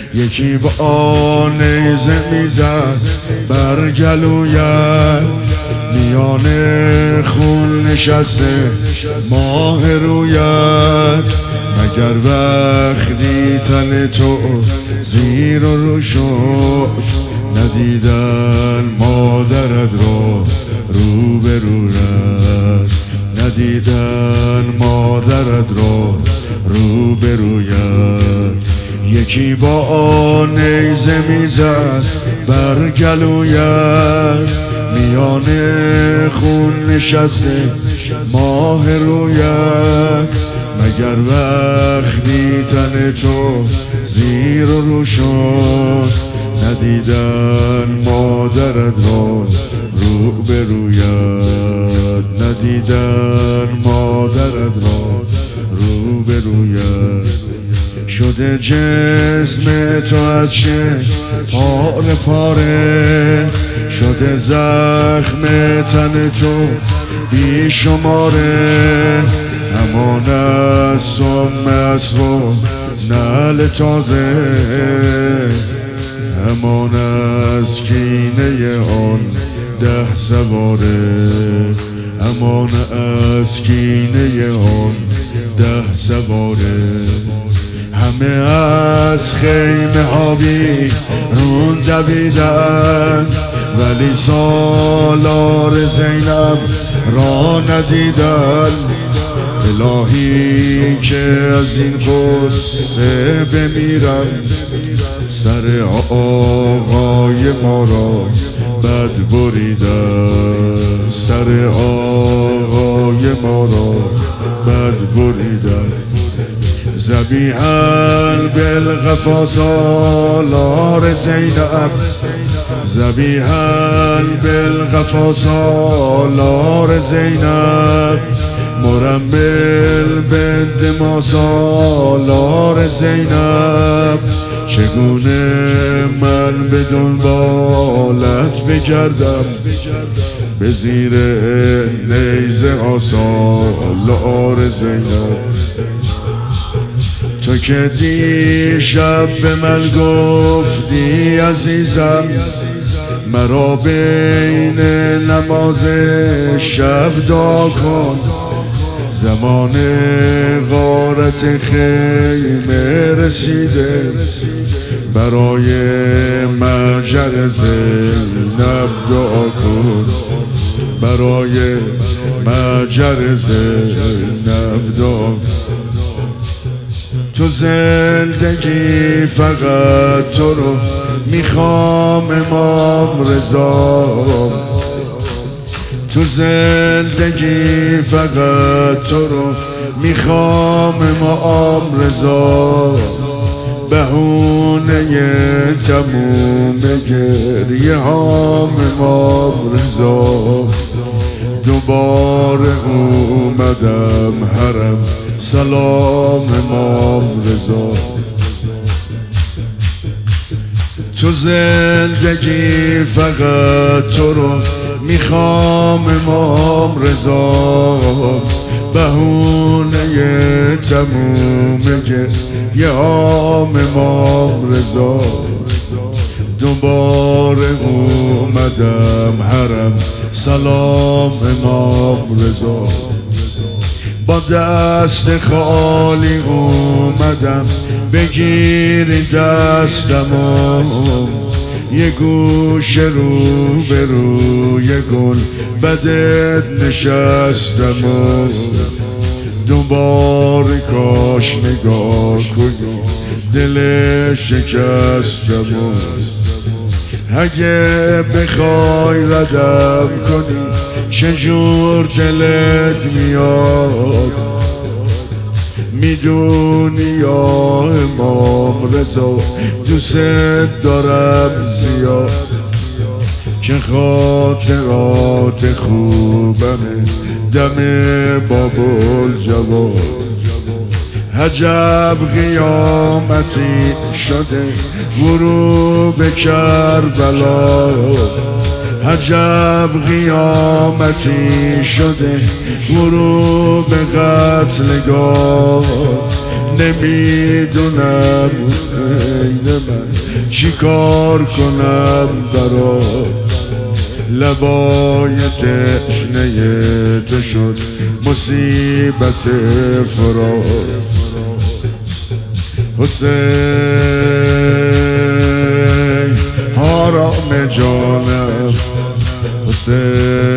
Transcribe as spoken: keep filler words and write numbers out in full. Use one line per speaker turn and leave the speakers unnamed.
یکی با نیزه میزد بر گلویت، میان خون نشسته ماه رویت. مگر وقتی تن تو زیر و رو شد، ندیدن مادرت رو رو به رویت، ندیدن مادرت رو رو به رویت. یکی با نیزه میزد بر گلویت، میان خون نشسته ماه رویت. مگر وقتی تن تو زیر و رو شد، ندیدن مادرت رو رو به رویت، ندیدن مادرت رو رو به رویت. شده جسم تو از شه پاره پاره، شده زخم تن تو بی شماره. همان از سم از رو نل تازه، همان از کینه آن ده سواره، همان از کینه آن ده سواره. همه از خیمه ها بیرون دویدن، ولی سالار زینب را ندیدن. الهی که از این قصه بمیرم، سر آقای ما را بد بریدن، سر آقای ما را بد بریدن. ذبیحاً بالقفا سالار زینب، ذبیحاً بالقفا سالار زینب. مرمل بنت ما سالار زینب. چگونه من به دنبالت بگردم، به زیر نیزه سالار زینب. تو که دیشب به من گفتی عزیزم، مرا بین نماز شب دعا کن. زمان غارت خیمه رسیده، برای مهجر زینب دعا کن، برای مهجر زینب دعا کن. تو زندگی فقط تو رو میخوام امام رضا، تو زندگی فقط تو رو میخوام امام رضا. بهونه تموم گریه هام امام رضا. دوباره اومدم حرم سلام امام رضا. تو زندگی فقط تو رو میخوام امام رضا. بهونه تموم گریه هام امام رضا. دوباره اومدم حرم سلام امام رضا. با دست خالی اومدم بگیری دستمو، یه گوش رو به روی گل بدت نشستمو. دوباره کاش نگاه کنی دل شکستمو. اگه بخوای ردم کنی چجور دلت میاد، میدونی یا امام رضا دوست دارم زیاد. که خاطرات خوبمه دم بابل جواد. عجب قیامتی شده غروب کربلا، عجب قیامتی شده غروب قتلگاه. نمیدونم عین من چی کار کنم برات، لبای تشنه تو شد مصیبت فراق. حسین حرام جانم، حسین